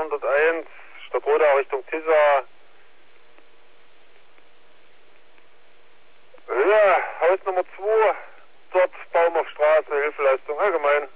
101, Stadtrodau Richtung Tissa. Ja, Haus Nummer 2, dort Baum auf Straße, Hilfeleistung allgemein.